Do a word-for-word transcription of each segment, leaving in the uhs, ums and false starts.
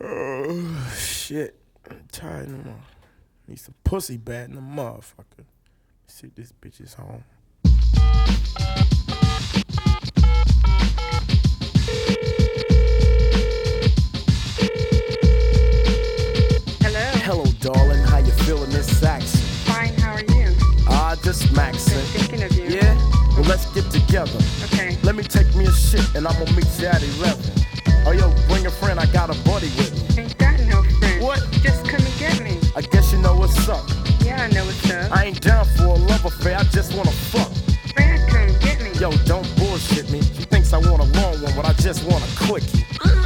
Oh, shit. I'm tired no more. Need some pussy bad in the motherfucker. See if this bitch is home. Hello. Hello, darling. How you feeling this Saxon? Fine, how are you? Ah, just Maxon. Been thinking of you. Yeah? Well, let's get together. Okay. Let me take me a shit and I'm gonna meet you at eleven. Oh, yo, bring a friend. I got a buddy with me. Ain't got no friend. What? Just come and get me. I guess you know what's up. Yeah, I know what's up. I ain't down for a love affair. I just wanna fuck. Fred, come get me. Yo, don't bullshit me. She thinks I want a long one, but I just want a quickie.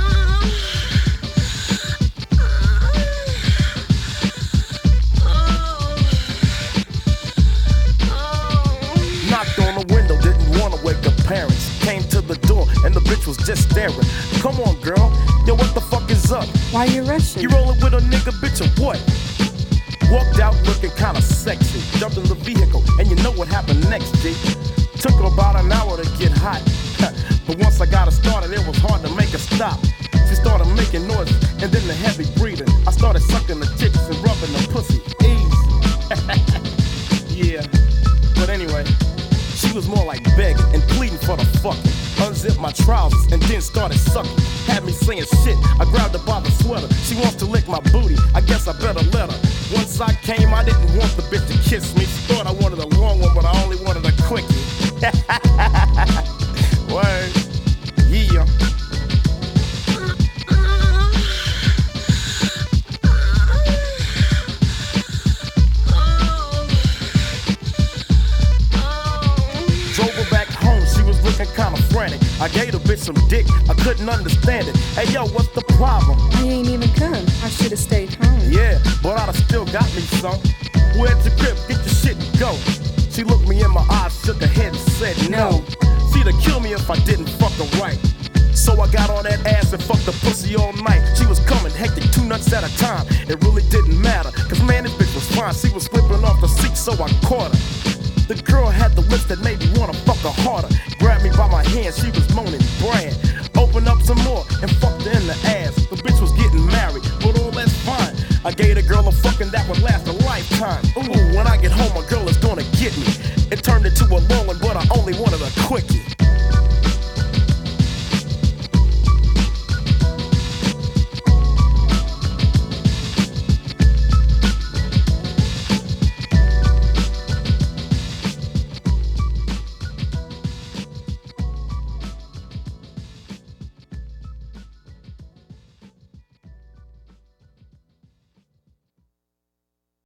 Knocked on the window, didn't wanna wake up parents. Came to the door, and the bitch was just staring. Come on, girl. Yo, what the fuck is up? Why you rushing? You rolling with a nigga, bitch, or what? Walked out looking kinda sexy. Jumped in the vehicle, and you know what happened next, G. Took her about an hour to get hot. But once I got her started, it was hard to make her stop. She started making noises, and then the heavy breathing. I started sucking the tits and rubbing the pussy. Ease. Yeah. But anyway, she was more like begging and pleading for the fucking. Unzipped my trousers and then started sucking. Had me saying shit. I grabbed her by the sweater. She wants to lick my booty. I guess I better let her. Once I came, I didn't want the bitch to kiss me. She thought I wanted a long one, but I only wanted a quickie. Word. Yeah. Drove her back home, she was looking kinda frantic. I gave the bitch some dick, I couldn't understand it. Hey yo, what's the problem? I ain't even come. I should have stayed home. Yeah, but I'd have still got me some. Where's the grip? Get your shit and go. She looked me in my eyes, shook her head and said no. She'd have killed me if I didn't fuck her right. So I got on that ass and fucked the pussy all night. She was coming hectic, two nuts at a time. It really didn't matter, cause man, this bitch was fine. She was slipping off the seat, so I caught her. The girl had the lips that made me wanna fuck her harder. Grabbed me by my hand, she was moaning, brand. Opened up some more and fucked her in the ass. The bitch was getting married, but all that's fine. I gave the girl a fucking that would last a lifetime. Ooh, when I get home, my girl is gonna get me. It turned into a long